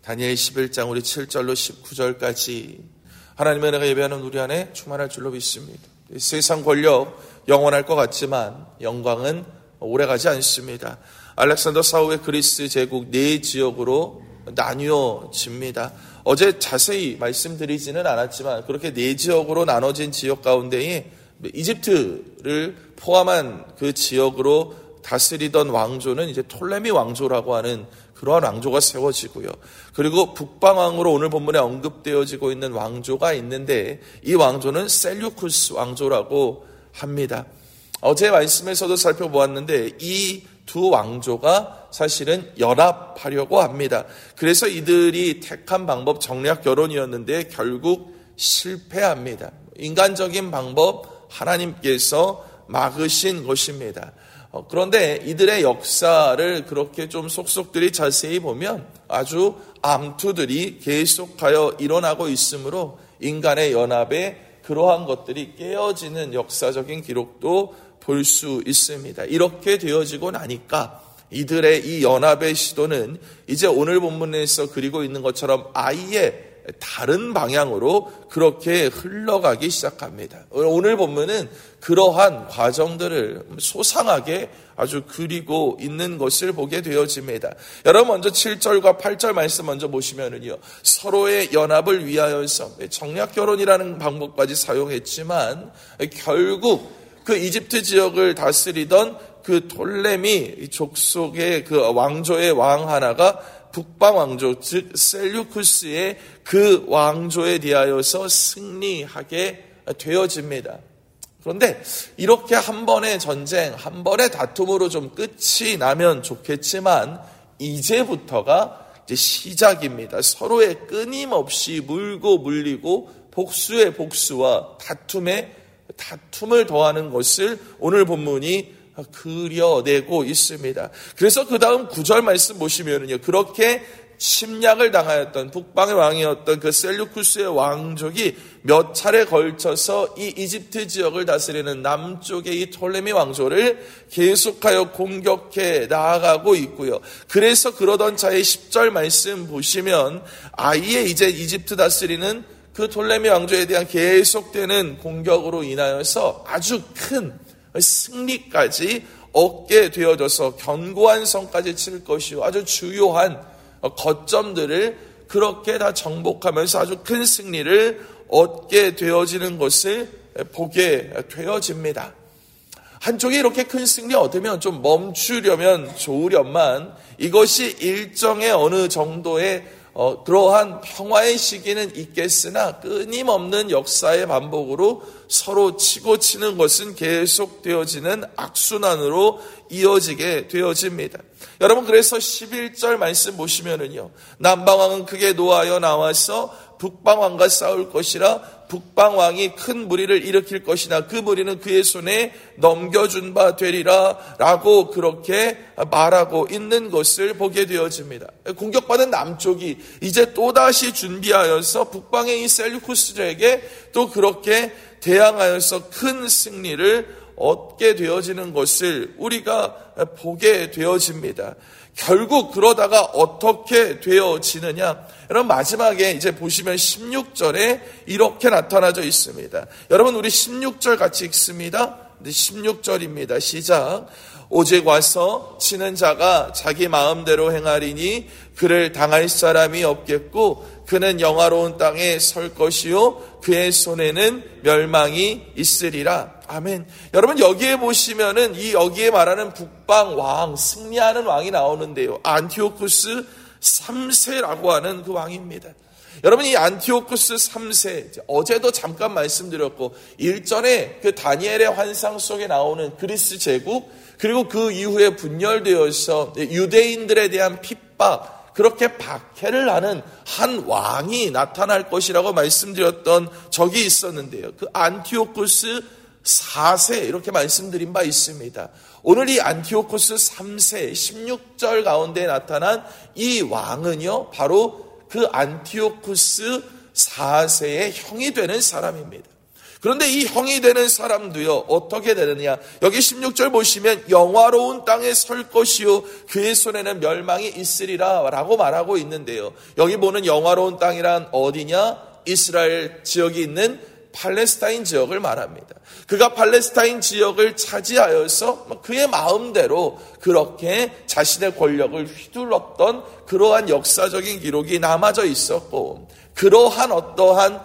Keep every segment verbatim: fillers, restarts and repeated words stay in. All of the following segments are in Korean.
다니엘 십일 장 우리 칠 절로 십구 절까지 하나님의 은혜가 예배하는 우리 안에 충만할 줄로 믿습니다. 세상 권력 영원할 것 같지만 영광은 오래가지 않습니다. 알렉산더 사후의 그리스 제국 네 지역으로 나뉘어집니다. 어제 자세히 말씀드리지는 않았지만 그렇게 네 지역으로 나눠진 지역 가운데에 이집트를 포함한 그 지역으로 다스리던 왕조는 이제 톨레미 왕조라고 하는 그러한 왕조가 세워지고요. 그리고 북방왕으로 오늘 본문에 언급되어지고 있는 왕조가 있는데 이 왕조는 셀류쿠스 왕조라고 합니다. 어제 말씀에서도 살펴보았는데 이 두 왕조가 사실은 연합하려고 합니다. 그래서 이들이 택한 방법 정략 결혼이었는데 결국 실패합니다. 인간적인 방법 하나님께서 막으신 것입니다. 그런데 이들의 역사를 그렇게 좀 속속들이 자세히 보면 아주 암투들이 계속하여 일어나고 있으므로 인간의 연합에 그러한 것들이 깨어지는 역사적인 기록도 볼 수 있습니다. 이렇게 되어지고 나니까 이들의 이 연합의 시도는 이제 오늘 본문에서 그리고 있는 것처럼 아예 다른 방향으로 그렇게 흘러가기 시작합니다. 오늘 본문은 그러한 과정들을 소상하게 아주 그리고 있는 것을 보게 되어집니다. 여러분 먼저 칠 절과 팔 절 말씀 먼저 보시면은요. 서로의 연합을 위하여서 정략 결혼이라는 방법까지 사용했지만 결국 그 이집트 지역을 다스리던 그 톨레미 족속의 그 왕조의 왕 하나가 북방 왕조 즉 셀류쿠스의 그 왕조에 대하여서 승리하게 되어집니다. 그런데 이렇게 한 번의 전쟁, 한 번의 다툼으로 좀 끝이 나면 좋겠지만 이제부터가 이제 시작입니다. 서로의 끊임없이 물고 물리고 복수의 복수와 다툼의 다툼을 더하는 것을 오늘 본문이 그려내고 있습니다. 그래서 그 다음 구 절 말씀 보시면은요, 그렇게 침략을 당하였던 북방의 왕이었던 그 셀류쿠스의 왕족이 몇 차례 걸쳐서 이 이집트 지역을 다스리는 남쪽의 이 톨레미 왕조를 계속하여 공격해 나아가고 있고요. 그래서 그러던 차에 십 절 말씀 보시면 아예 이제 이집트 다스리는 그 톨레미 왕조에 대한 계속되는 공격으로 인하여서 아주 큰 승리까지 얻게 되어져서 견고한 성까지 칠 것이요 아주 주요한 거점들을 그렇게 다 정복하면서 아주 큰 승리를 얻게 되어지는 것을 보게 되어집니다. 한쪽이 이렇게 큰 승리 얻으면 좀 멈추려면 좋으련만 이것이 일정의 어느 정도의 어, 그러한 평화의 시기는 있겠으나 끊임없는 역사의 반복으로 서로 치고 치는 것은 계속되어지는 악순환으로 이어지게 되어집니다. 여러분 그래서 십일 절 말씀 보시면은요. 남방왕은 크게 노하여 나와서 북방왕과 싸울 것이라 북방왕이 큰 무리를 일으킬 것이나 그 무리는 그의 손에 넘겨준 바 되리라 라고 그렇게 말하고 있는 것을 보게 되어집니다. 공격받은 남쪽이 이제 또다시 준비하여서 북방의 이 셀류쿠스들에게 또 그렇게 대항하여서 큰 승리를 얻게 되어지는 것을 우리가 보게 되어집니다. 결국 그러다가 어떻게 되어지느냐? 여러분 마지막에 이제 보시면 십육 절에 이렇게 나타나져 있습니다. 여러분 우리 십육 절 같이 읽습니다. 십육 절입니다. 시작. 오직 와서 치는 자가 자기 마음대로 행하리니 그를 당할 사람이 없겠고 그는 영화로운 땅에 설 것이요 그의 손에는 멸망이 있으리라. 아멘. 여러분 여기에 보시면은 이 여기에 말하는 북방 왕 승리하는 왕이 나오는데요. 안티오쿠스 삼 세라고 하는 그 왕입니다. 여러분 이 안티오쿠스 삼 세 어제도 잠깐 말씀드렸고 일전에 그 다니엘의 환상 속에 나오는 그리스 제국 그리고 그 이후에 분열되어서 유대인들에 대한 핍박 그렇게 박해를 하는 한 왕이 나타날 것이라고 말씀드렸던 적이 있었는데요. 그 안티오쿠스 사 세 이렇게 말씀드린 바 있습니다. 오늘 이 안티오쿠스 삼 세 십육 절 가운데 나타난 이 왕은요 바로 그 안티오쿠스 사 세의 형이 되는 사람입니다. 그런데 이 형이 되는 사람도요, 어떻게 되느냐. 여기 십육 절 보시면 영화로운 땅에 설 것이요 그의 손에는 멸망이 있으리라 라고 말하고 있는데요. 여기 보는 영화로운 땅이란 어디냐? 이스라엘 지역이 있는 팔레스타인 지역을 말합니다. 그가 팔레스타인 지역을 차지하여서 그의 마음대로 그렇게 자신의 권력을 휘둘렀던 그러한 역사적인 기록이 남아져 있었고, 그러한 어떠한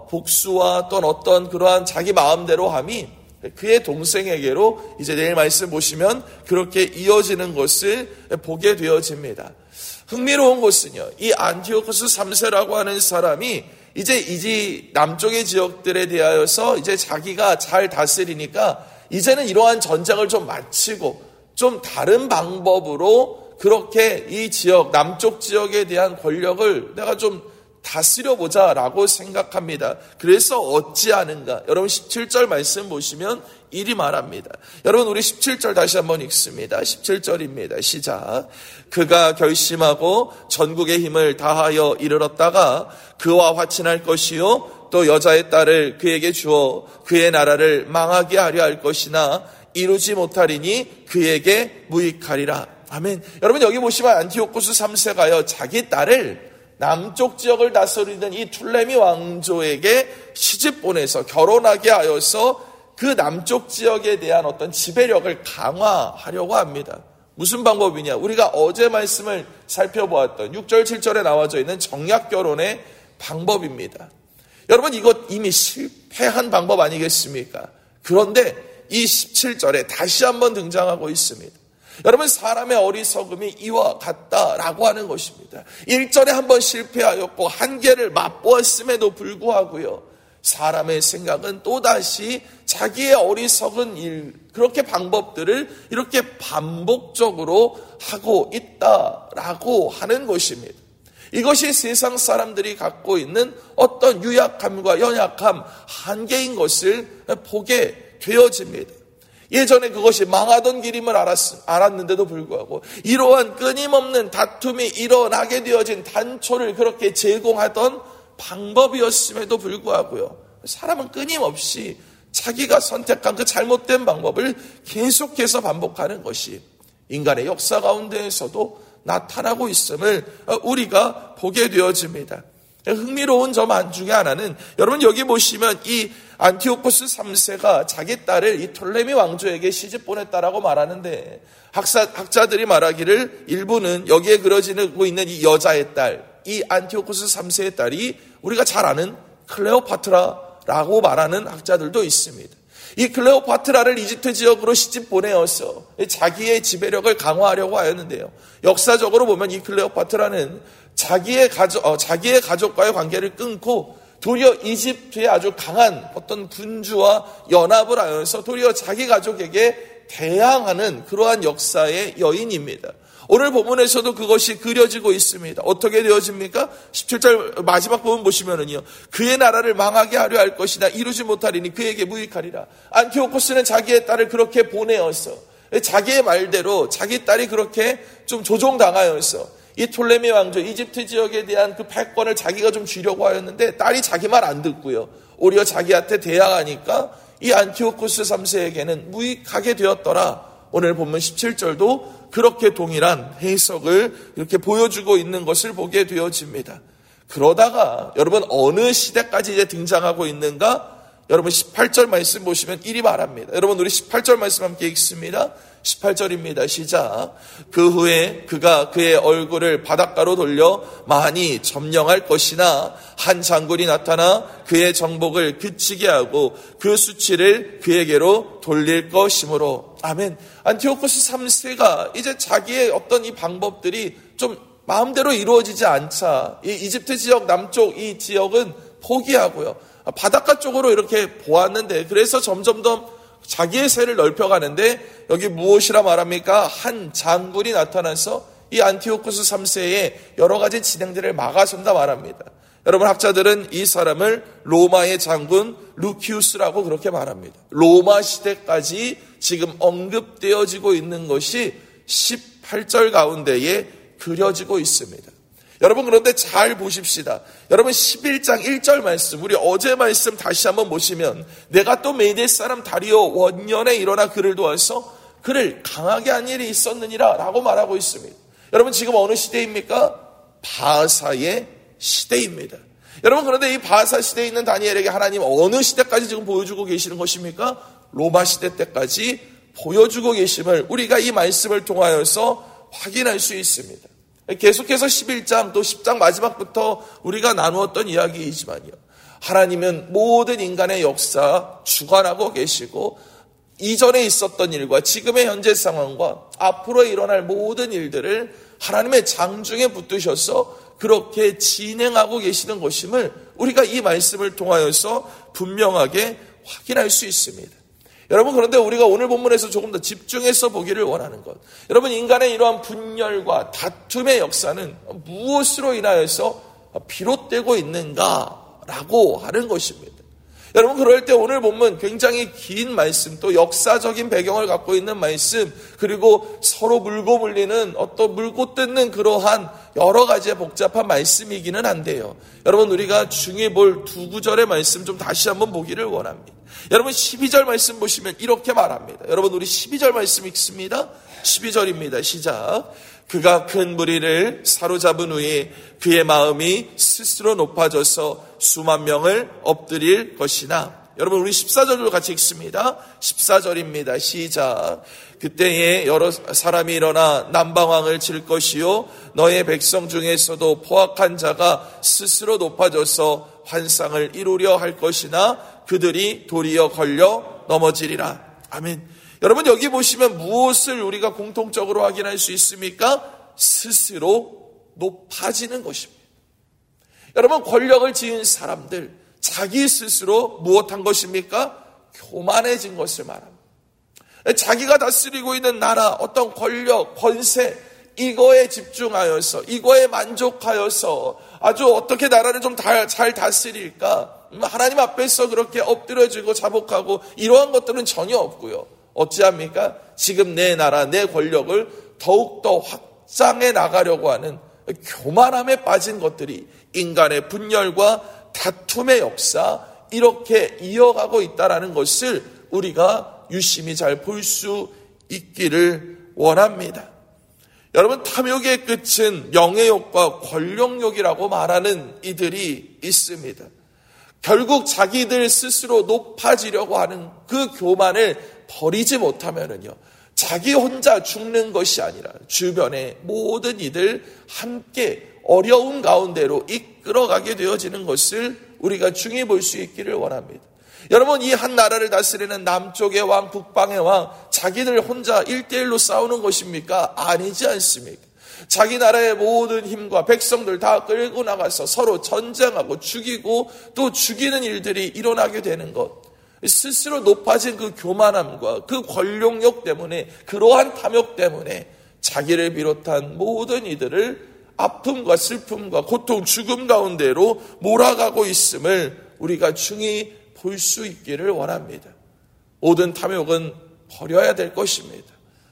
복수와 또는 어떤 그러한 자기 마음대로 함이 그의 동생에게로 이제 내일 말씀 보시면 그렇게 이어지는 것을 보게 되어집니다. 흥미로운 것은요, 이 안티오코스 삼 세라고 하는 사람이 이제 이제 남쪽의 지역들에 대하여서 이제 자기가 잘 다스리니까 이제는 이러한 전쟁을 좀 마치고 좀 다른 방법으로 그렇게 이 지역, 남쪽 지역에 대한 권력을 내가 좀 다스려보자 라고 생각합니다. 그래서 어찌하는가? 여러분 십칠 절 말씀 보시면 이리 말합니다. 여러분 우리 십칠 절 다시 한번 읽습니다. 십칠 절입니다. 시작. 그가 결심하고 전국의 힘을 다하여 이르렀다가 그와 화친할 것이요 또 여자의 딸을 그에게 주어 그의 나라를 망하게 하려 할 것이나 이루지 못하리니 그에게 무익하리라. 아멘. 여러분 여기 보시면 안티오코스 삼 세가요 자기 딸을 남쪽 지역을 다스리던 이 툴레미 왕조에게 시집 보내서 결혼하게 하여서 그 남쪽 지역에 대한 어떤 지배력을 강화하려고 합니다. 무슨 방법이냐? 우리가 어제 말씀을 살펴보았던 육 절 칠 절에 나와져 있는 정략 결혼의 방법입니다. 여러분 이것 이미 실패한 방법 아니겠습니까? 그런데 이 십칠 절에 다시 한번 등장하고 있습니다. 여러분 사람의 어리석음이 이와 같다라고 하는 것입니다. 일 절에 한번 실패하였고 한계를 맛보았음에도 불구하고요, 사람의 생각은 또다시 자기의 어리석은 일, 그렇게 방법들을 이렇게 반복적으로 하고 있다라고 하는 것입니다. 이것이 세상 사람들이 갖고 있는 어떤 유약함과 연약함, 한계인 것을 보게 되어집니다. 예전에 그것이 망하던 길임을 알았, 알았는데도 불구하고 이러한 끊임없는 다툼이 일어나게 되어진 단초를 그렇게 제공하던 방법이었음에도 불구하고요, 사람은 끊임없이 자기가 선택한 그 잘못된 방법을 계속해서 반복하는 것이 인간의 역사 가운데에서도 나타나고 있음을 우리가 보게 되어집니다. 흥미로운 점 중에 하나는 여러분 여기 보시면 이 안티오코스 삼 세가 자기 딸을 이 톨레미 왕조에게 시집 보냈다라고 말하는데 학사, 학자들이 말하기를 일부는 여기에 그려지고 있는 이 여자의 딸, 이 안티오코스 삼 세의 딸이 우리가 잘 아는 클레오파트라라고 말하는 학자들도 있습니다. 이 클레오파트라를 이집트 지역으로 시집 보내어서 자기의 지배력을 강화하려고 하였는데요, 역사적으로 보면 이 클레오파트라는 자기의 가족, 어, 자기의 가족과의 관계를 끊고 도리어 이집트의 아주 강한 어떤 군주와 연합을 하여서 도리어 자기 가족에게 대항하는 그러한 역사의 여인입니다. 오늘 본문에서도 그것이 그려지고 있습니다. 어떻게 되어집니까? 십칠 절 마지막 부분 보시면은요, 그의 나라를 망하게 하려 할 것이나 이루지 못하리니 그에게 무익하리라. 안티오코스는 자기의 딸을 그렇게 보내어서 자기의 말대로 자기 딸이 그렇게 좀 조종당하여서 이 톨레미 왕조 이집트 지역에 대한 그 패권을 자기가 좀 쥐려고 하였는데 딸이 자기 말 안 듣고요, 오히려 자기한테 대항하니까 이 안티오코스 삼 세에게는 무익하게 되었더라. 오늘 본문 십칠 절도 그렇게 동일한 해석을 이렇게 보여주고 있는 것을 보게 되어집니다. 그러다가 여러분 어느 시대까지 이제 등장하고 있는가? 여러분 십팔 절 말씀 보시면 이리 말합니다. 여러분 우리 십팔 절 말씀 함께 읽습니다. 십팔 절입니다. 시작. 그 후에 그가 그의 얼굴을 바닷가로 돌려 많이 점령할 것이나 한 장군이 나타나 그의 정복을 그치게 하고 그 수치를 그에게로 돌릴 것이므로. 아멘. 안티오코스 삼 세가 이제 자기의 어떤 이 방법들이 좀 마음대로 이루어지지 않자 이 이집트 지역 남쪽 이 지역은 포기하고요, 바닷가 쪽으로 이렇게 보았는데, 그래서 점점 더 자기의 세를 넓혀가는데 여기 무엇이라 말합니까? 한 장군이 나타나서 이 안티오코스 삼 세의 여러 가지 진행들을 막아선다 말합니다. 여러분 학자들은 이 사람을 로마의 장군 루키우스라고 그렇게 말합니다. 로마 시대까지 지금 언급되어지고 있는 것이 십팔 절 가운데에 그려지고 있습니다. 여러분 그런데 잘 보십시다. 여러분 십일 장 일 절 말씀, 우리 어제 말씀 다시 한번 보시면 내가 또 메대 사람 다리오 원년에 일어나 그를 도와서 그를 강하게 한 일이 있었느니라 라고 말하고 있습니다. 여러분 지금 어느 시대입니까? 바하사의 시대입니다. 여러분 그런데 이 바하사 시대에 있는 다니엘에게 하나님 어느 시대까지 지금 보여주고 계시는 것입니까? 로마 시대 때까지 보여주고 계심을 우리가 이 말씀을 통하여서 확인할 수 있습니다. 계속해서 십일 장 또 십 장 마지막부터 우리가 나누었던 이야기이지만요, 하나님은 모든 인간의 역사 주관하고 계시고 이전에 있었던 일과 지금의 현재 상황과 앞으로 일어날 모든 일들을 하나님의 장중에 붙드셔서 그렇게 진행하고 계시는 것임을 우리가 이 말씀을 통하여서 분명하게 확인할 수 있습니다. 여러분 그런데 우리가 오늘 본문에서 조금 더 집중해서 보기를 원하는 것, 여러분 인간의 이러한 분열과 다툼의 역사는 무엇으로 인하여서 비롯되고 있는가라고 하는 것입니다. 여러분 그럴 때 오늘 본문 굉장히 긴 말씀, 또 역사적인 배경을 갖고 있는 말씀, 그리고 서로 물고 물리는 어떤 물고 뜯는 그러한 여러 가지의 복잡한 말씀이기는 한데요, 여러분 우리가 중요해 볼 두 구절의 말씀 좀 다시 한번 보기를 원합니다. 여러분 십이 절 말씀 보시면 이렇게 말합니다. 여러분 우리 십이 절 말씀 읽습니다. 십이 절입니다. 시작. 그가 큰 무리를 사로잡은 후에 그의 마음이 스스로 높아져서 수만 명을 엎드릴 것이나. 여러분 우리 십사 절로 같이 읽습니다. 십사 절입니다. 시작. 그때에 여러 사람이 일어나 남방왕을 칠 것이요 너의 백성 중에서도 포악한 자가 스스로 높아져서 환상을 이루려 할 것이나 그들이 도리어 걸려 넘어지리라. 아멘. 여러분 여기 보시면 무엇을 우리가 공통적으로 확인할 수 있습니까? 스스로 높아지는 것입니다. 여러분 권력을 지은 사람들, 자기 스스로 무엇한 것입니까? 교만해진 것을 말합니다. 자기가 다스리고 있는 나라, 어떤 권력, 권세, 이거에 집중하여서, 이거에 만족하여서 아주 어떻게 나라를 좀 잘 다스릴까, 하나님 앞에서 그렇게 엎드려지고 자복하고 이러한 것들은 전혀 없고요. 어찌합니까? 지금 내 나라, 내 권력을 더욱더 확장해 나가려고 하는 교만함에 빠진 것들이 인간의 분열과 다툼의 역사, 이렇게 이어가고 있다는 것을 우리가 유심히 잘 볼 수 있기를 원합니다. 여러분 탐욕의 끝은 명예욕과 권력욕이라고 말하는 이들이 있습니다. 결국 자기들 스스로 높아지려고 하는 그 교만을 버리지 못하면은요, 자기 혼자 죽는 것이 아니라 주변의 모든 이들 함께 어려운 가운데로 이끌어가게 되어지는 것을 우리가 중히 볼 수 있기를 원합니다. 여러분 이 한 나라를 다스리는 남쪽의 왕, 북방의 왕, 자기들 혼자 일대일로 싸우는 것입니까? 아니지 않습니까? 자기 나라의 모든 힘과 백성들 다 끌고 나가서 서로 전쟁하고 죽이고 또 죽이는 일들이 일어나게 되는 것, 스스로 높아진 그 교만함과 그 권력욕 때문에, 그러한 탐욕 때문에 자기를 비롯한 모든 이들을 아픔과 슬픔과 고통, 죽음 가운데로 몰아가고 있음을 우리가 중히 볼 수 있기를 원합니다. 모든 탐욕은 버려야 될 것입니다.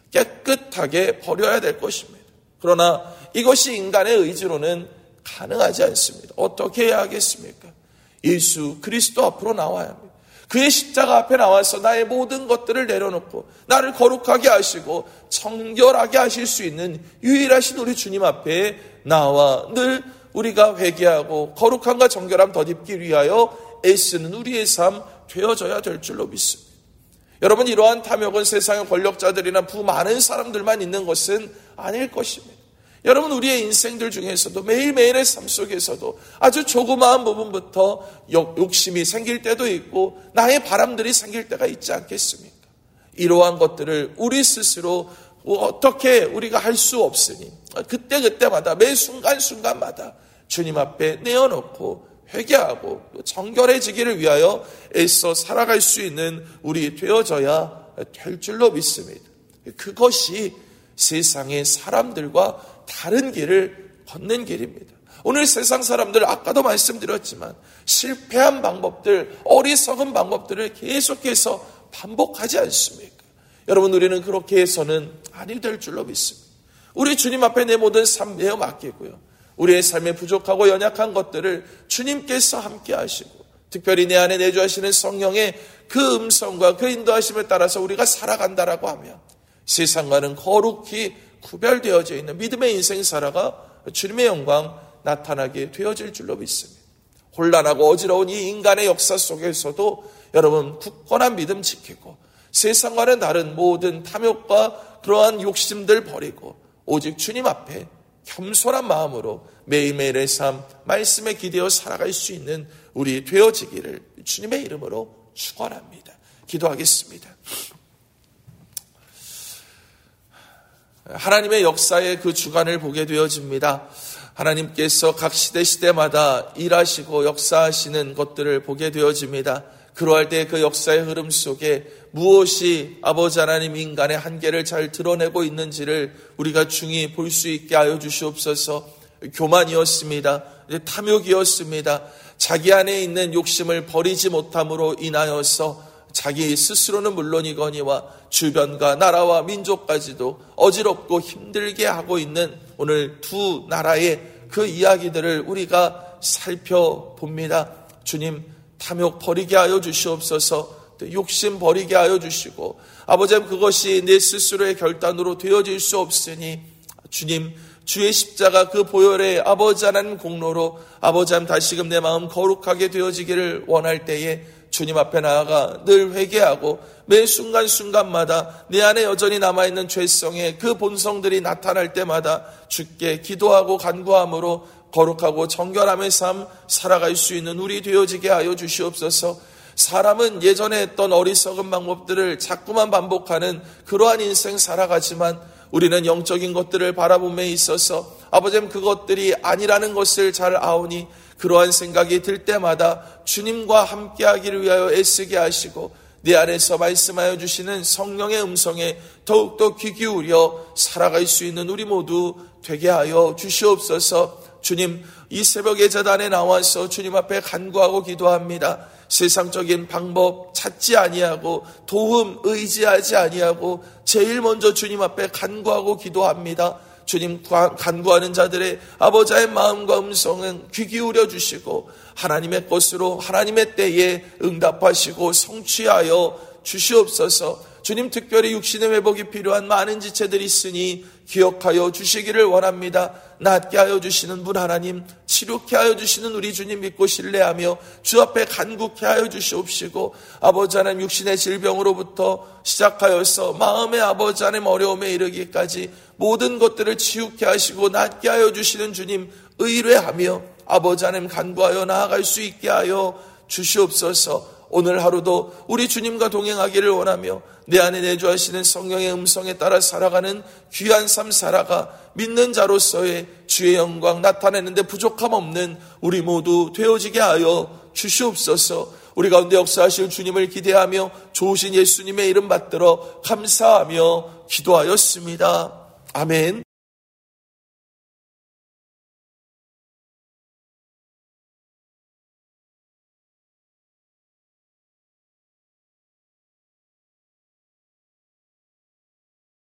깨끗하게 버려야 될 것입니다. 그러나 이것이 인간의 의지로는 가능하지 않습니다. 어떻게 해야 하겠습니까? 예수 그리스도 앞으로 나와야 합니다. 그의 십자가 앞에 나와서 나의 모든 것들을 내려놓고 나를 거룩하게 하시고 정결하게 하실 수 있는 유일하신 우리 주님 앞에 나와 늘 우리가 회개하고 거룩함과 정결함 덧입기 위하여 애쓰는 우리의 삶 되어져야 될 줄로 믿습니다. 여러분 이러한 탐욕은 세상의 권력자들이나 부 많은 사람들만 있는 것은 아닐 것입니다. 여러분 우리의 인생들 중에서도 매일매일의 삶 속에서도 아주 조그마한 부분부터 욕심이 생길 때도 있고 나의 바람들이 생길 때가 있지 않겠습니까? 이러한 것들을 우리 스스로 어떻게 우리가 할 수 없으니 그때그때마다 매 순간순간마다 주님 앞에 내어놓고 회개하고 정결해지기를 위하여 애써 살아갈 수 있는 우리 되어져야 될 줄로 믿습니다. 그것이 세상의 사람들과 다른 길을 걷는 길입니다. 오늘 세상 사람들 아까도 말씀드렸지만 실패한 방법들, 어리석은 방법들을 계속해서 반복하지 않습니까? 여러분 우리는 그렇게 해서는 아니 될 줄로 믿습니다. 우리 주님 앞에 내 모든 삶 내어 맡기고요. 우리의 삶에 부족하고 연약한 것들을 주님께서 함께 하시고 특별히 내 안에 내주하시는 성령의 그 음성과 그 인도하심을 따라서 우리가 살아간다라고 하면 세상과는 거룩히 구별되어져 있는 믿음의 인생 살아가 주님의 영광 나타나게 되어질 줄로 믿습니다. 혼란하고 어지러운 이 인간의 역사 속에서도 여러분 굳건한 믿음 지키고 세상과는 다른 모든 탐욕과 그러한 욕심들 버리고 오직 주님 앞에 겸손한 마음으로 매일매일의 삶 말씀에 기대어 살아갈 수 있는 우리 되어지기를 주님의 이름으로 축원합니다. 기도하겠습니다. 하나님의 역사의 그 주관을 보게 되어집니다. 하나님께서 각 시대 시대마다 일하시고 역사하시는 것들을 보게 되어집니다. 그러할 때 그 역사의 흐름 속에 무엇이 아버지 하나님 인간의 한계를 잘 드러내고 있는지를 우리가 중히 볼 수 있게 하여 주시옵소서. 교만이었습니다. 탐욕이었습니다. 자기 안에 있는 욕심을 버리지 못함으로 인하여서 자기 스스로는 물론이거니와 주변과 나라와 민족까지도 어지럽고 힘들게 하고 있는 오늘 두 나라의 그 이야기들을 우리가 살펴봅니다. 주님, 탐욕 버리게 하여 주시옵소서. 욕심 버리게 하여 주시고 아버지 그것이 내 스스로의 결단으로 되어질 수 없으니 주님 주의 십자가 그 보혈의 아버지 하나님 공로로 아버지 하나님 다시금 내 마음 거룩하게 되어지기를 원할 때에 주님 앞에 나아가 늘 회개하고 매 순간순간마다 내 안에 여전히 남아있는 죄성의 그 본성들이 나타날 때마다 주께 기도하고 간구함으로 거룩하고 정결함의 삶 살아갈 수 있는 우리 되어지게 하여 주시옵소서. 사람은 예전에 했던 어리석은 방법들을 자꾸만 반복하는 그러한 인생 살아가지만 우리는 영적인 것들을 바라봄에 있어서 아버지님 그것들이 아니라는 것을 잘 아오니 그러한 생각이 들 때마다 주님과 함께하기를 위하여 애쓰게 하시고 내 안에서 말씀하여 주시는 성령의 음성에 더욱더 귀 기울여 살아갈 수 있는 우리 모두 되게 하여 주시옵소서. 주님, 이 새벽 예자단에 나와서 주님 앞에 간구하고 기도합니다. 세상적인 방법 찾지 아니하고 도움 의지하지 아니하고 제일 먼저 주님 앞에 간구하고 기도합니다. 주님, 간구하는 자들의 아버지의 마음과 음성은 귀 기울여 주시고 하나님의 것으로 하나님의 때에 응답하시고 성취하여 주시옵소서. 주님, 특별히 육신의 회복이 필요한 많은 지체들이 있으니 기억하여 주시기를 원합니다. 낫게 하여 주시는 분 하나님, 치료케 하여 주시는 우리 주님 믿고 신뢰하며 주 앞에 간구케 하여 주시옵시고 아버지 하나님 육신의 질병으로부터 시작하여서 마음의 아버지 하나님 어려움에 이르기까지 모든 것들을 치유케 하시고 낫게 하여 주시는 주님 의뢰하며 아버지 하나님 간구하여 나아갈 수 있게 하여 주시옵소서. 오늘 하루도 우리 주님과 동행하기를 원하며 내 안에 내주하시는 성령의 음성에 따라 살아가는 귀한 삶 살아가 믿는 자로서의 주의 영광 나타내는데 부족함 없는 우리 모두 되어지게 하여 주시옵소서. 우리 가운데 역사하실 주님을 기대하며 좋으신 예수님의 이름 받들어 감사하며 기도하였습니다. 아멘.